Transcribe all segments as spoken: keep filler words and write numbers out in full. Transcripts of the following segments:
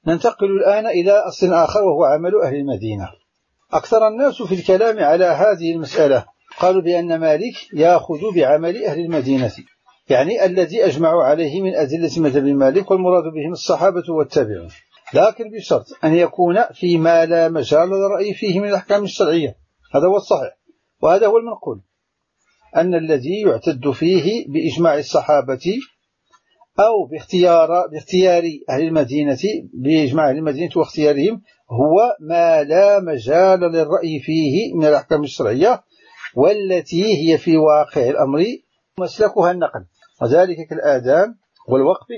ننتقل الآن إلى أصل آخر وهو عمل أهل المدينة. أكثر الناس في الكلام على هذه المسألة قالوا بأن مالك يأخذ بعمل أهل المدينة، يعني الذي أجمعوا عليه من أدلة مذهب مالك، والمراد بهم الصحابة والتابعون، لكن بشرط أن يكون فيما لا مجال للرأي فيه من الأحكام الشرعية. هذا هو الصحيح وهذا هو المنقول، أن الذي يعتد فيه بإجماع الصحابة أو باختيار, باختيار أهل المدينة بإجماع أهل المدينة واختيارهم هو ما لا مجال للرأي فيه من الأحكام الشرعية، والتي هي في واقع الأمر مسلكها النقل، وذلك كالآذان والوقف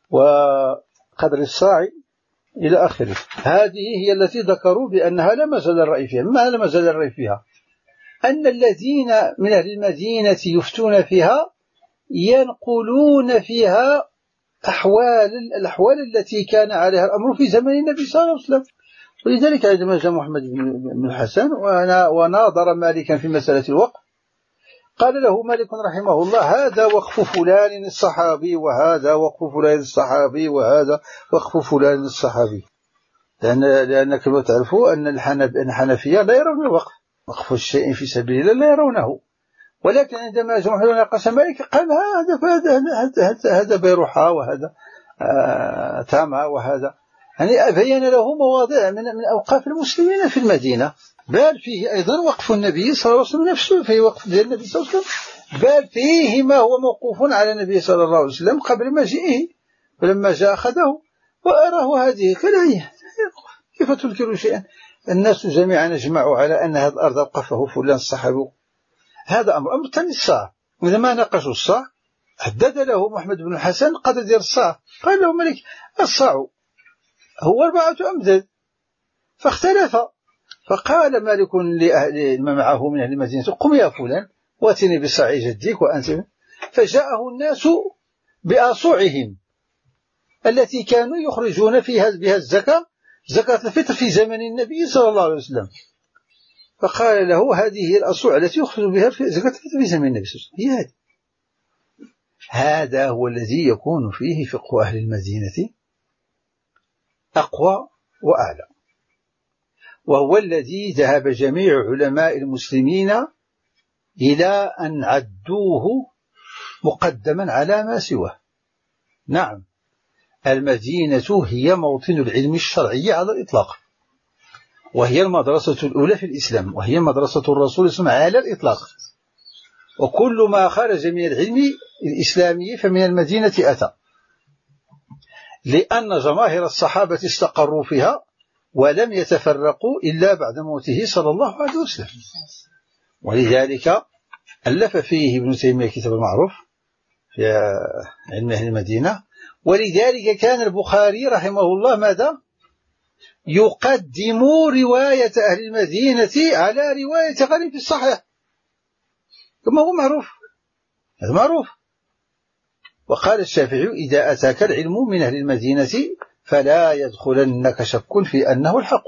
وقدر الساعي إلى آخره. هذه هي التي ذكروا بأنها لا مجال للرأي فيها. ما لا مجال للرأي فيها؟ أن الذين من أهل المدينة يفتون فيها ينقلون فيها أحوال الأحوال التي كان عليها الأمر في زمن النبي صلى الله عليه وسلم. ولذلك عندما جاء محمد بن الحسن وناظر مالكا في مسألة الوقف، قال له مالك رحمه الله: هذا وقف فلان الصحابي، وهذا وقف فلان الصحابي، وهذا وقف فلان الصحابي. لأن لأن كما تعرفوا أن الحنفية لا يرون الوقف، وقف الشيء في سبيل الله لا يرونه. ولكن عندما جاء محمد ناقش مالك قال: هذا هذا هذا بيروحة، وهذا آه تاما، وهذا يعني بين له مواضع من من أوقاف المسلمين في المدينة، بل فيه أيضا وقف النبي صلى الله عليه وسلم نفسه، فيه وقف ديال النبي صلى الله عليه وسلم، بل فيه ما هو موقوف على النبي صلى الله عليه وسلم قبل مجيئه، ولما جاء أخذه وأراه هذه كلاهية. كيف تنكر شيئا؟ الناس جميعا اجمعوا على أن هذه الأرض وقفه فلان الصحابي. هذا أمر أمر ثاني الصاع. وإذا ما ناقشوا الصاع حدد له محمد بن الحسن قدر ديال الصاع، قال له ملك: الصاع هو أربعة أمداد، فاختلف. فقال مالك لأهل ما معه من أهل المدينة: قم يا فلان واتني بصاع جدك وأنت. فجاءه الناس بأصوعهم التي كانوا يخرجون فيها بها الزكاة، زكاة الفطر في زمن النبي صلى الله عليه وسلم. فقال له: هذه هي الأصوع التي يخرج بها زكاة الفطر في زمن النبي صلى الله عليه وسلم. هذا هو الذي يكون فيه فقه أهل المدينة أقوى وأعلى، وهو الذي ذهب جميع علماء المسلمين إلى أن عدوه مقدما على ما سواه. نعم، المدينة هي موطن العلم الشرعي على الإطلاق، وهي المدرسة الأولى في الإسلام، وهي مدرسة الرسول صلى الله عليه وسلم على الإطلاق. وكل ما خرج من العلم الإسلامي فمن المدينة أتى، لأن جماهير الصحابة استقروا فيها ولم يتفرقوا إلا بعد موته صلى الله عليه وسلم. ولذلك ألف فيه ابن تيمية كتاب المعروف في علم أهل المدينة. ولذلك كان البخاري رحمه الله ماذا؟ يقدم رواية أهل المدينة على رواية غيره في الصحيح، كما هو معروف، هذا معروف. وقال الشافعي: إذا أتاك العلم من أهل المدينة فلا يدخلنك شك في أنه الحق.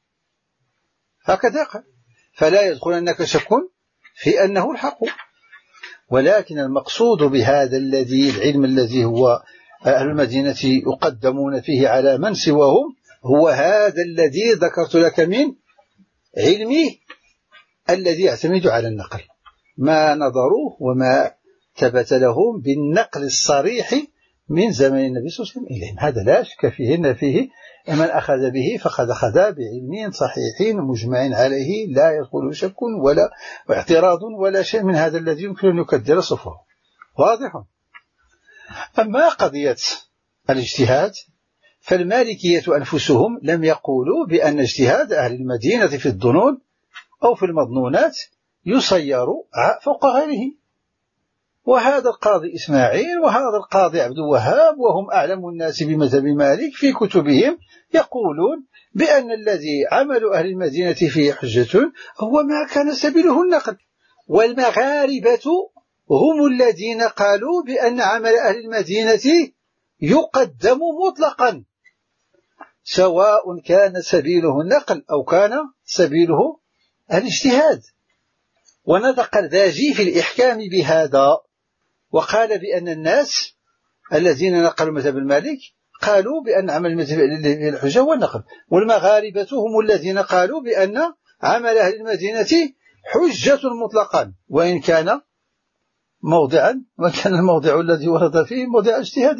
هكذا قال: فلا يدخلنك شك في أنه الحق. ولكن المقصود بهذا الذي العلم الذي هو أهل المدينة يقدمون فيه على من سواهم هو هذا الذي ذكرت لك من علمي الذي يعتمد على النقل، ما نظروه وما ثبت لهم بالنقل الصريح من زمن النبي صلى الله عليه وسلم إليهم. هذا لا شك فيه، إن فيه من أخذ به فقد أخذ بعلم صحيح مجمع عليه لا يدخل شك ولا اعتراض ولا شيء من هذا الذي يمكن أن يكدر صفه. واضح؟ أما قضية الاجتهاد فالمالكية أنفسهم لم يقولوا بأن اجتهاد أهل المدينة في الظنون أو في المظنونات يصير فوق غيره. وهذا القاضي إسماعيل وهذا القاضي عبد الوهاب وهم أعلم الناس بمذهب مالك في كتبهم يقولون بأن الذي عمل أهل المدينة فيه حجة هو ما كان سبيله النقل. والمغاربة هم الذين قالوا بأن عمل أهل المدينة يقدم مطلقا، سواء كان سبيله النقل أو كان سبيله الاجتهاد. ونطق الباجي في الإحكام بهذا وقال بأن الناس الذين نقلوا مذهب المالك قالوا بأن عمل المدينة الحجة هو النقل، والمغاربة هم الذين قالوا بأن عمل أهل المدينة حجة مطلقا، وإن كان موضعا وكان الموضع الذي ورد فيه موضع اجتهاد.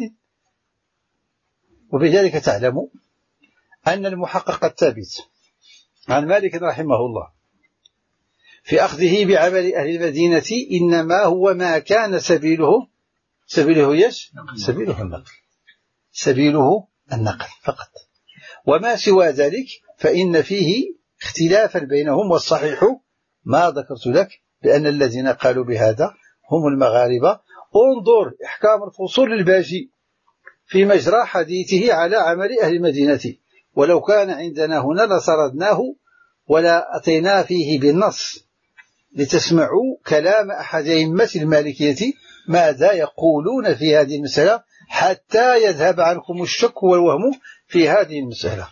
وبذلك تعلم أن المحقق الثابت عن مالك رحمه الله في أخذه بعمل أهل المدينة إنما هو ما كان سبيله سبيله يش سبيله النقل سبيله النقل فقط، وما سوى ذلك فإن فيه اختلافا بينهم، والصحيح ما ذكرت لك بأن الذين قالوا بهذا هم المغاربة. انظر إحكام الفصول للباجي في مجرى حديثه على عمل أهل المدينة، ولو كان عندنا هنا لسردناه ولا أتينا فيه بالنص لتسمعوا كلام أحد أئمة المالكية ماذا يقولون في هذه المسألة حتى يذهب عنكم الشك والوهم في هذه المسألة.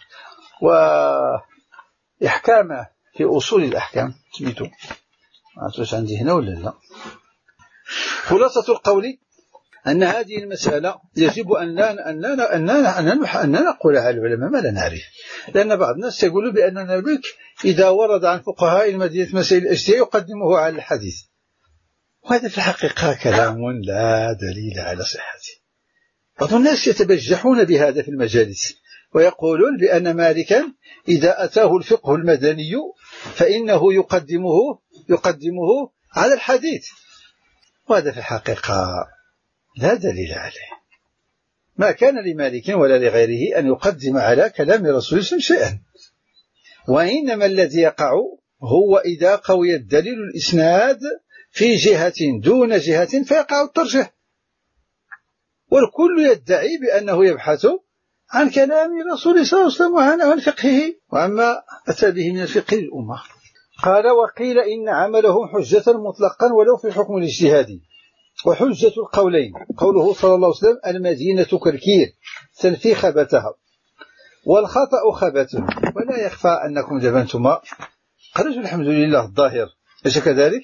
وإحكام في أصول الأحكام سميتو ما أتوش عندي هنا ولا لا. خلاصة القول أن هذه المسألة يجب أن لا أن لا أن لا أن نقول على العلماء ما لا نعرف، لأن بعض الناس يقول بأننا بك إذا ورد عن فقهاء المدينة مسائل الاجتهاد يقدمه على الحديث، وهذا في الحقيقة كلام لا دليل على صحته. بعض الناس يتبجحون بهذا في المجالس ويقولون بأن مالكا إذا أتاه الفقه المدني فإنه يقدمه يقدمه على الحديث، وهذا في الحقيقة لا دليل عليه. ما كان لمالك ولا لغيره أن يقدم على كلام رسول الله شيئا، وإنما الذي يقع هو إذا قوي الدليل الإسناد في جهة دون جهة فيقع الترجيح، والكل يدعي بأنه يبحث عن كلام رسول الله صلى الله عليه وسلم وعن فقهه وعما أتى به من الفقه للأمة. قال وقيل إن عمله حجة مطلقا ولو في حكم الاجتهاد. وحجة القولين قوله صلى الله عليه وسلم المدينة كالكير تنفي خبثها، والخطأ خبث، ولا يخفى أنكم جبنتما قالوا الحمد لله الظاهر أليس كذلك؟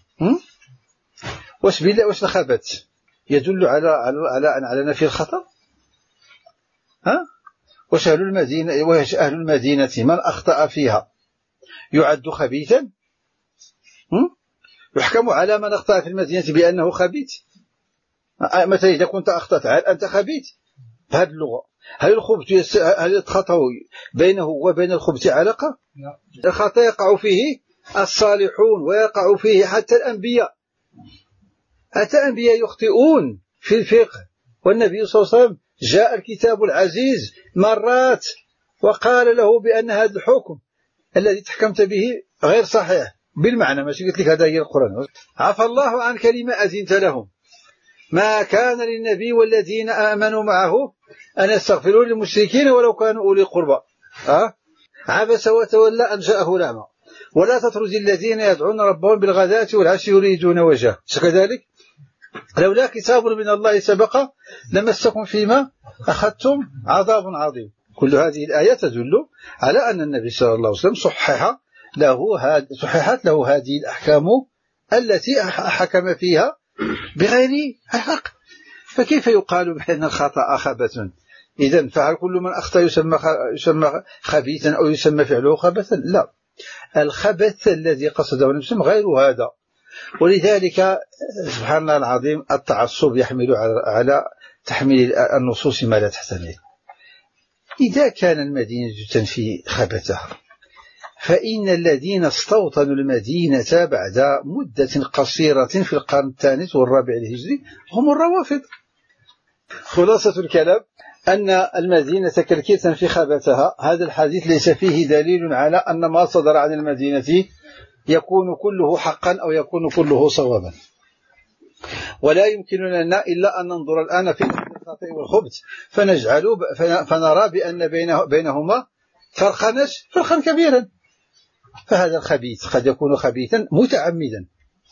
واش بالله واش الخبث يدل على على على نفي الخطأ؟ ها واش أهل المدينة واش أهل المدينة من أخطأ فيها يعد خبيثا؟ يحكم على من أخطأ في المدينة بأنه خبيث؟ مثلا إذا كنت أخطأت هل أنت خبيث؟ بهذه اللغة هل الخبث يس... هل الخطأ بينه وبين الخبث علاقة؟ الخطأ يقع فيه الصالحون ويقع فيه حتى الأنبياء، حتى الأنبياء يخطئون في الفقه، والنبي صلى الله عليه وسلم جاء الكتاب العزيز مرات وقال له بأن هذا الحكم الذي تحكمت به غير صحيح بالمعنى، ماشي قلت لك هذا هي القرآن. عفى الله عن كلمة أذنت لهم ما كان للنبي والذين آمنوا معه أن يستغفروا للمشركين ولو كانوا أولي قربى. أه؟ عبس وتولى أن جاءه الأعمى ولا تطرد الذين يدعون ربهم بالغداة والعشي يريدون وجهه كذلك لولا كتاب من الله سبق لمسكم فيما أخذتم عذاب عظيم. كل هذه الآية تدل على أن النبي صلى الله عليه وسلم صحح له هذه صححت له هذه الأحكام التي حكم فيها بغير الحق. فكيف يقال بأن الخطأ خبث؟ إذن فهل كل من أخطأ يسمى يسمى خبيثا أو يسمى فعله خبثا؟ لا، الخبث الذي قصده النبي غير هذا. ولذلك سبحان الله العظيم التعصب يحمل على تحميل النصوص ما لا تحتمل. إذا كان المدينة تنفي خبثها فإن الذين استوطنوا المدينة بعد مدة قصيرة في القرن الثالث والرابع الهجري هم الروافض. خلاصة الكلام أن المدينة كالكير تنفي خبثها، هذا الحديث ليس فيه دليل على أن ما صدر عن المدينة يكون كله حقا أو يكون كله صوابا، ولا يمكن لنا إلا أن ننظر الآن في الخطأ والخبث فنجعل فنرى بأن بينهما فرقا فرقا كبيرا. فهذا الخبيث قد يكون خبيثا متعمدا،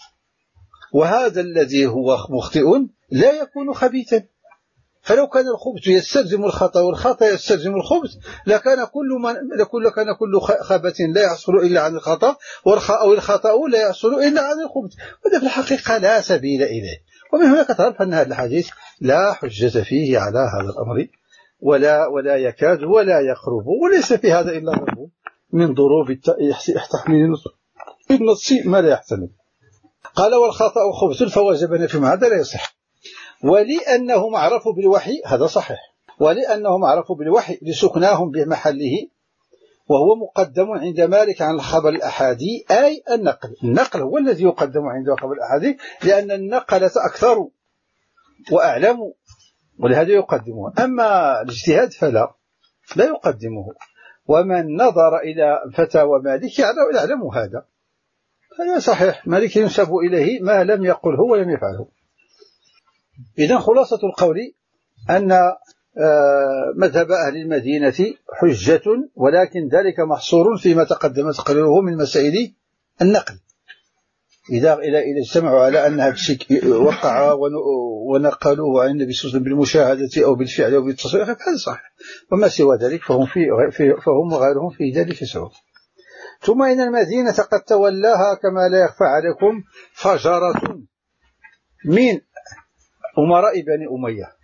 وهذا الذي هو مخطئ لا يكون خبيثا. فلو كان الخبث يستلزم الخطأ والخطأ يستلزم الخبث لكان كل من لكل كان كل خبث لا يحصل إلا عن الخطأ أو الخطأ لا يحصل إلا عن الخبث، وهذا في الحقيقة لا سبيل إليه. ومن هنا تعرف أن هذا الحديث لا حجة فيه على هذا الأمر، ولا ولا يكاد ولا يقرب، وليس في هذا إلا ضرب من ضروب تحميل النص ما لا يحتمل. قال والخطأ خبث فوجب نفيهم، هذا لا يصح. ولأنهم عرفوا بالوحي، هذا صحيح، ولأنهم عرفوا بالوحي لسكناهم بمحله، وهو مقدم عند مالك عن الخبر الأحادي، أي النقل. النقل هو الذي يقدم عند الخبر الأحادي، لأن النقلة أكثر وأعلم، ولهذا يقدمه. أما الاجتهاد فلا لا يقدمه. ومن نظر إلى فتاوى مالك يعلم هذا. هذا صحيح، مالك ينسب إليه ما لم يقله ولم يفعله. إذن خلاصة القول أن مذهب أهل المدينة حجة، ولكن ذلك محصور فيما تقدم تقريره من مسائل النقل. إذا إذا اجتمعوا على أن هذا الشيء وقع ونقلوه عن النبي صلى الله عليه وسلم بالمشاهدة أو بالفعل أو بالتصريح فهذا صحيح، وما سوى ذلك فهم في فهم وغيرهم في ذلك سواء. ثم إن المدينة قد تولاها كما لا يخفى عليكم فجرة من أمراء بني أمية،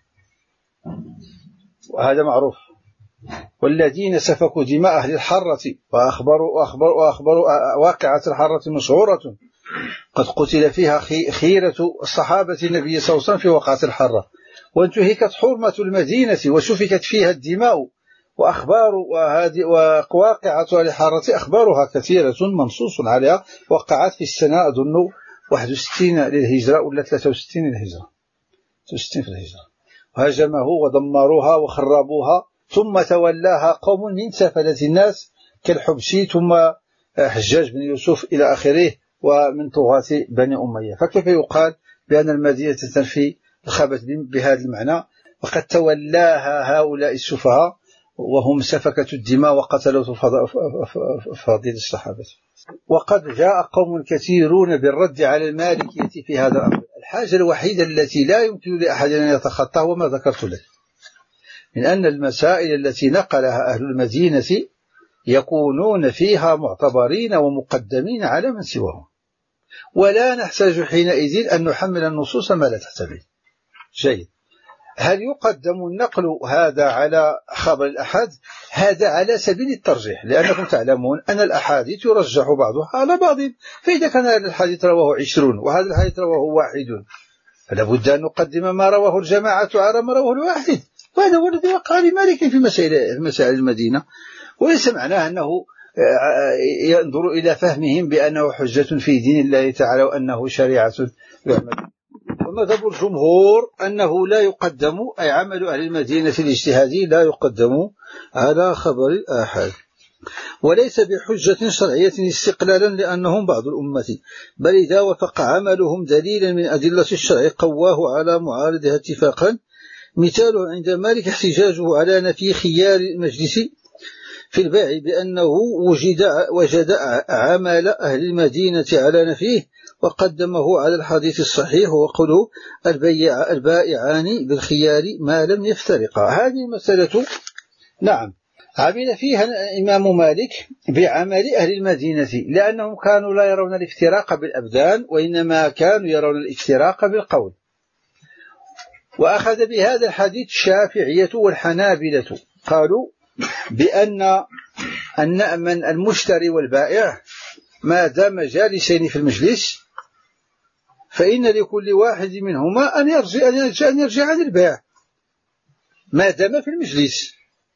وهذا معروف، والذين سفكوا دماء أهل الحرة وأخبروا, وأخبروا, وأخبروا واقعة الحرة مشهورة قد قتل فيها خيرة الصحابة النبي صلى الله عليه وسلم في وقعة الحرة، وانتهكت حرمة المدينة وسفكت فيها الدماء، وأخبار وهذه وواقعة أهل الحرة أخبارها كثيرة منصوص عليها، وقعت في السنة أظن واحد وستين للهجرة ولا ثلاثة وستين للهجرة، ثلاثة وستين في الهجرة، وهجمه ودمروها وخربوها، ثم تولاها قوم من سفلة الناس كالحبشي ثم حجاج بن يوسف إلى آخره ومن طغاة بني أمية. فكيف يقال بأن المدينة تنفي الخبث بهذا المعنى وقد تولاها هؤلاء السفهاء وهم سفكة الدماء وقتلوا فضيل الصحابة؟ وقد جاء قوم كثيرون بالرد على المالكية في هذا الأمر. الحاجة الوحيدة التي لا يمكن لأحد أن يتخطاها وما ذكرت لك من أن المسائل التي نقلها أهل المدينة يكونون فيها معتبرين ومقدمين على من سواهم، ولا نحتاج حينئذ أن نحمل النصوص ما لا تحتمل. جيد. هل يقدم النقل هذا على خبر الأحد؟ هذا على سبيل الترجيح، لأنكم تعلمون أن الأحاديث يرجح بعضها على بعض، فإذا كان هذا الحديث رواه عشرون وهذا الحديث رواه واحد فلا بد أن نقدم ما رواه الجماعة على ما رواه الواحد، وهذا هو الذي وقع لمالك في مسائل مسائل المدينة، وليس معناه أنه ينظر إلى فهمهم بأنه حجة في دين الله تعالى وأنه شريعة يعمل. ومذهب الجمهور أنه لا يقدم، أي عمل أهل المدينة الاجتهادي لا يقدم على خبر الآحاد، وليس بحجة شرعية استقلالا لأنهم بعض الأمة، بل إذا وفق عملهم دليلا من أدلة الشرع قواه على معارضها اتفاقا. مثاله عند مالك احتجاجه على نفي خيار المجلس في البيع بأنه وجد, وجد عمل أهل المدينة على نفيه وقدمه على الحديث الصحيح وقوله البيع البائعان بالخيار ما لم يفترقا. هذه المسألة نعم عمل فيها الإمام مالك بعمل أهل المدينة، لأنهم كانوا لا يرون الافتراق بالأبدان وإنما كانوا يرون الافتراق بالقول. وأخذ بهذا الحديث الشافعية والحنابلة، قالوا بأن أن من المشتري والبائع ما دام جالسين في المجلس فإن لكل واحد منهما أن يرجع, أن يرجع, أن يرجع عن البيع ما دام في المجلس،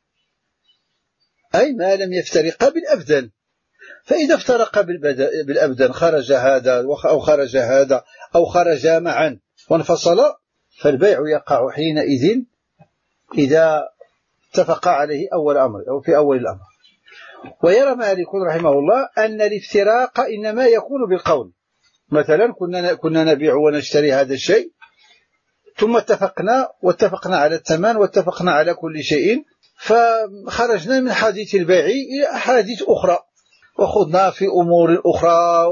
أي ما لم يفترق بالأبدان. فإذا افترق بالأبدان خرج هذا أو خرج هذا أو خرج معا وانفصل فالبيع يقع حينئذ إذا اتفق عليه أول أمر أو في أول الأمر. ويرى مالك رحمه الله أن الافتراق إنما يكون بالقول، مثلا كنا كنا نبيع ونشتري هذا الشيء ثم اتفقنا واتفقنا على الثمن واتفقنا على كل شيء، فخرجنا من حديث البيع إلى أحاديث أخرى وخضنا في أمور أخرى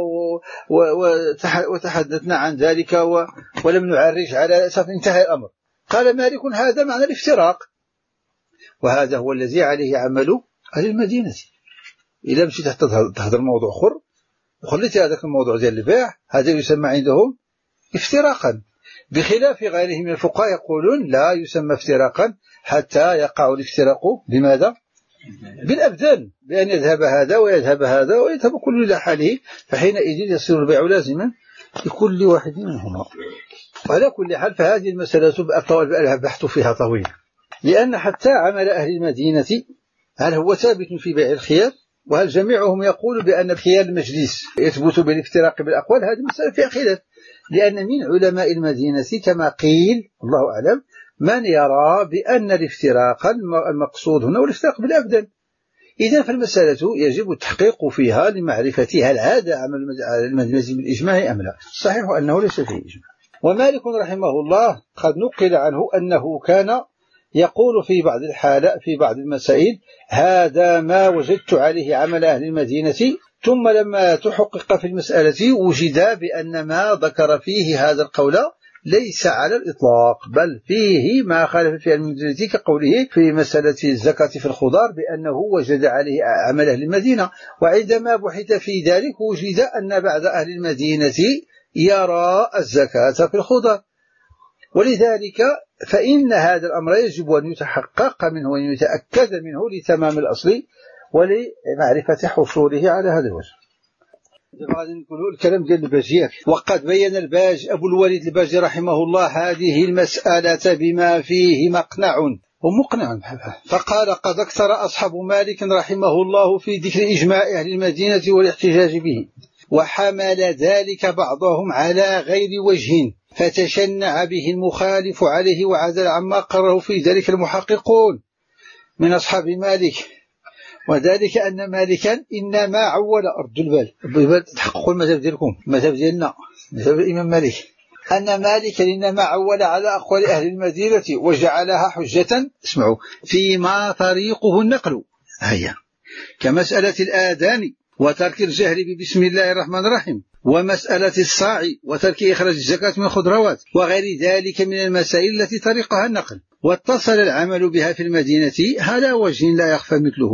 وتحدثنا عن ذلك ولم نعرج على أساس انتهى الأمر. قال مالك هذا معنى الافتراق، وهذا هو الذي عليه عمل أهل المدينة. إذا مشيت تهضر موضوع آخر وخليت هذاك الموضوع ديال البيع، هذا يسمى عندهم افتراقا، بخلاف غيرهم من الفقهاء يقولون لا يسمى افتراقا حتى يقع الافتراق بماذا؟ بالأبدان، بأن يذهب هذا ويذهب هذا ويذهب كل إلى حاله، فحينئذ يصير البيع لازما لكل واحد منهما. وعلى كل حال فهذه المسألة البحث فيها طويل، لأن حتى عمل أهل المدينة هل هو ثابت في بيع الخيار؟ وهل جميعهم يقول بأن خيار المجلس يثبت بالافتراق بالأقوال؟ هذه مسألة فيها خلاف، لأن من علماء المدينة كما قيل الله أعلم من يرى بأن الافتراق المقصود هنا والافتراق بالأبدان. إذا فالمسألة يجب التحقيق فيها لمعرفة هل هذا عمل المدينة بالإجماع أم لا. صحيح أنه ليس فيه إجماع. ومالك رحمه الله قد نقل عنه أنه كان يقول في بعض الحالات في بعض المسائل هذا ما وجدت عليه عمل أهل المدينة، ثم لما تحقق في المسألة وجد بأن ما ذكر فيه هذا القول ليس على الإطلاق، بل فيه ما خالف في المدينة كقوله في مسألة الزكاة في الخضار بأنه وجد عليه عمل أهل المدينة. وعندما بحث في ذلك وجد أن بعض أهل المدينة يرى الزكاة في الخضار، ولذلك فإن هذا الأمر يجب أن يتحقق منه وأن يتأكد منه لتمام الأصل ولمعرفة حصوله على هذا الوجه. غادي نقولوا الكلام ديال الباجي. وقد بين الباج أبو الوليد الباجي رحمه الله هذه المسألة بما فيه مقنع ومقنع، فقال قد أكثر أصحاب مالك رحمه الله في ذكر إجماع أهل المدينة والاحتجاج به، وحمل ذلك بعضهم على غير وجه فتشنع به المخالف عليه وعزل عما قرره في ذلك المحققون من أصحاب مالك، وذلك أن مالكا إنما عول أرد البال البال تحققوا المذهب ديالكم المذهب ديالنا مذهب الإمام مالك أن مالكا إنما عول على أقوال أهل المدينة وجعلها حجة اسمعوا فيما طريقه النقل، هيا كمسألة الآذان وترك الجهر ببسم الله الرحمن الرحيم، ومسألة الصاع وترك إخراج الزكاة من الخضروات، وغير ذلك من المسائل التي طريقها النقل واتصل العمل بها في المدينة على وجه لا يخفى مثله،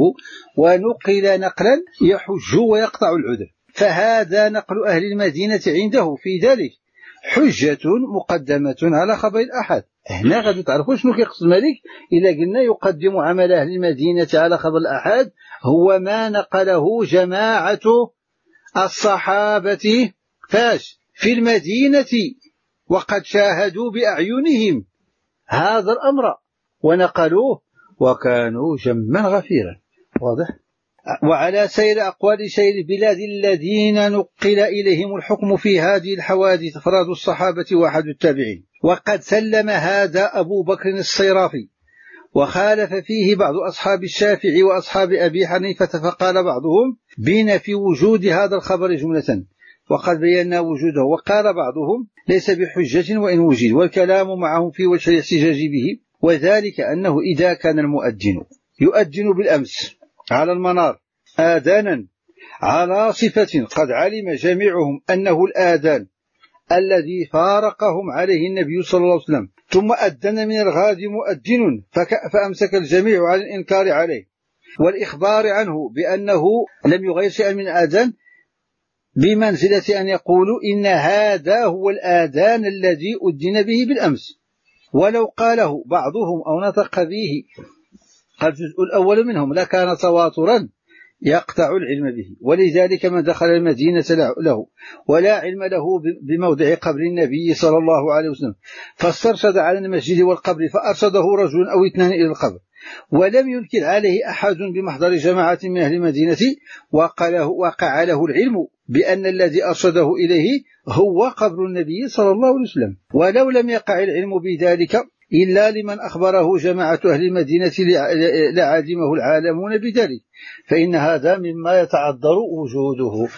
ونقل نقلا يحج ويقطع العذر، فهذا نقل أهل المدينة عنده في ذلك حجة مقدمة على خبر الأحد. هنا غادي تعرفوا شنو كيقصد مالك إلا قلنا يقدم عمل أهل المدينة على خبر الأحد، هو ما نقله جماعة الصحابة فاش في المدينة وقد شاهدوا بأعينهم هذا الأمر ونقلوه وكانوا جما غفيرا، واضح؟ وعلى سير أقوال سير البلاد الذين نقل إليهم الحكم في هذه الحوادث أفراد الصحابة وأحد التابعين. وقد سلم هذا أبو بكر الصيرافي، وخالف فيه بعض أصحاب الشافعي وأصحاب أبي حنيفة، فقال بعضهم بنفي وجود هذا الخبر جملة وقد بينا وجوده، وقال بعضهم ليس بحجة وإن وجد، والكلام معهم في وجه الاحتجاج به، وذلك أنه إذا كان المؤذن يؤذن بالأمس على المنار آذانا على صفة قد علم جميعهم أنه الآذان الذي فارقهم عليه النبي صلى الله عليه وسلم، ثم أذن من الغد مؤذن فأمسك الجميع عن الإنكار عليه والإخبار عنه بأنه لم يغير شيئا من الآذان، بمنزلة أن يقولوا إن هذا هو الآذان الذي أذن به بالأمس، ولو قاله بعضهم أو نطق به الجزء الأول منهم لكان تواترا يقطع العلم به. ولذلك من دخل المدينة له ولا علم له بموضع قبر النبي صلى الله عليه وسلم فاسترشد على المسجد والقبر فأرشده رجل أو اثنان إلى القبر ولم ينكر عليه أحد بمحضر جماعة من أهل المدينة، وقع له العلم بأن الذي أرشده إليه هو قبر النبي صلى الله عليه وسلم، ولو لم يقع العلم بذلك إلا لمن أخبره جماعة أهل المدينة لعادمه العالمون بذلك، فإن هذا مما يتعذر وجوده.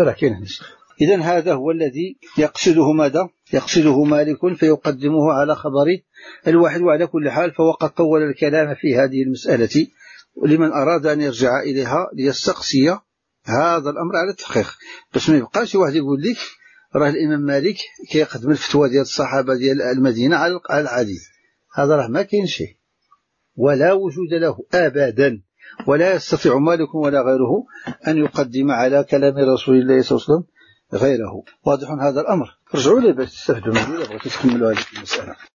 إذن هذا هو الذي يقصده ماذا؟ يقصده مالك فيقدمه على خبر الواحد. وعلى كل حال فوقد طول الكلام في هذه المسألة، ولمن أراد أن يرجع إليها ليستقصي هذا الأمر على التحقيق، بس ما يبقاش واحد يقول لك راه الإمام مالك كيقدم الفتوى ديال الصحابة ديال المدينة على العديد، هذا راه ما كاين شيء ولا وجود له أبدا، ولا يستطيع مالك ولا غيره أن يقدم على كلام رسول الله صلى الله عليه وسلم غيره. واضح هذا الأمر. رجعوا لي باش تستافدوا مني إلا بغيتوا تكملوا هذه المسألة.